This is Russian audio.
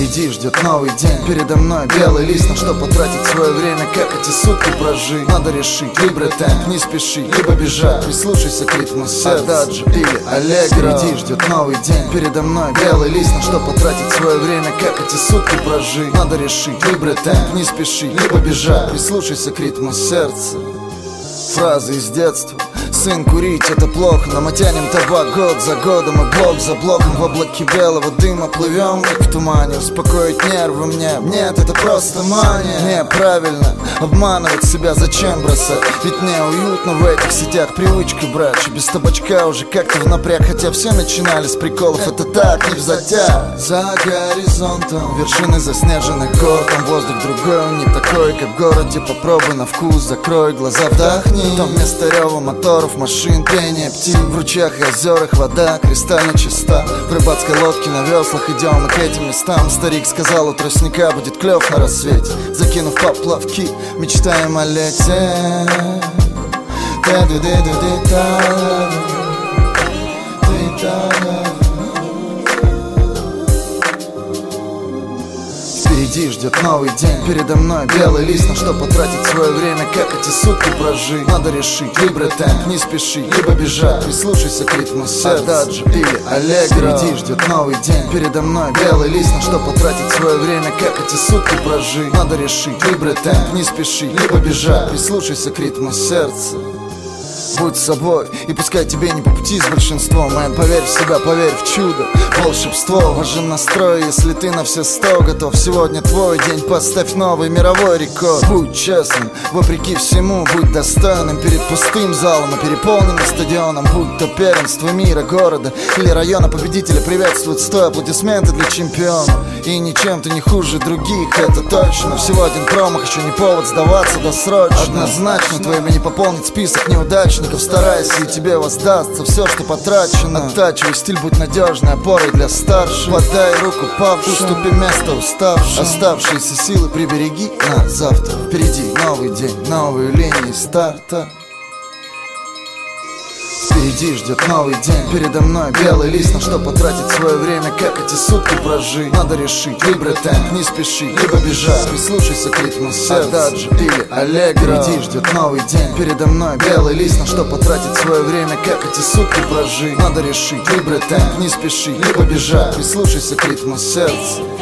Впереди ждет новый день, передо мной белый лист. На что потратить свое время, как эти сутки прожить? Надо решить, выбрать темп, не спеши, либо бежать. Прислушайся к ритму сердца, Ададжо или Аллегро. Впереди ждет новый день, передо мной белый лист. На что потратить свое время, как эти сутки прожить? Надо решить, выбрать темп, не спеши, либо бежать. Прислушайся к ритму сердца. Фразы из детства. Сын, курить это плохо, но мы тянем табак год за годом и блок за блоком. В облаке белого дыма плывем, как в тумане. Успокоить нервы мне, нет, это просто мания. Неправильно обманывать себя, зачем бросать? Ведь мне уютно в этих сетях, привычка брать. Без табачка уже как-то в напряг, хотя все начинали с приколов, это так, не взатяг. За горизонтом вершины заснеженных гор, там воздух другой, он не такой, как в городе. Попробуй на вкус, закрой глаза, вдохни. Там вместо рева моторов, машин, пение птиц. В ручьях и озерах вода кристально чиста. В рыбацкой лодке на веслах идем мы к этим местам. Старик сказал, у тростника будет клев на рассвете. Закинув поплавки, мечтаем о лете. Впереди ждет новый день, передо мной белый лист. На что потратить свое время, как эти сутки прожить? Надо решить, выбрать темп, не спеши, либо бежать. Прислушайся к ритму сердца, Ададжо или Аллегро. Впереди ждет новый день, передо мной белый лист. На что потратить свое время, как эти сутки прожить? Надо решить, выбрать темп, не спеши, либо бежать. Прислушайся к ритму сердца. Будь собой, и пускай тебе не по пути с большинством. Мэн, поверь в себя, поверь в чудо, волшебство. Важен настрой, если ты на все 100 готов. Сегодня твой день, поставь новый мировой рекорд. Будь честным, вопреки всему, будь достойным. Перед пустым залом и переполненным стадионом. Будь то первенство мира, города или района, победителя приветствуют стоя аплодисменты для чемпиона. И ничем ты не хуже других, это точно. Всего один промах, еще не повод сдаваться досрочно. Однозначно твое имя не пополнит список неудачников. Старайся, и тебе воздастся все, что потрачено. Оттачивай стиль, будь надежной опорой для старших. Подай руку павшим, уступи место уставшим. Оставшиеся силы прибереги на завтра. Впереди новый день, новые линии старта. Впереди ждет новый день, передо мной белый лист. На что потратить свое время, как эти сутки прожить? Надо решить, выбрать темп, не спеши, либо бежать. Прислушайся к ритму сердца, Ададжо или Аллегро. Впереди ждет новый день, передо мной белый лист. На что потратить свое время, как эти сутки прожить? Надо решить, выбрать темп, не спеши, либо бежать. Прислушайся к ритму сердца.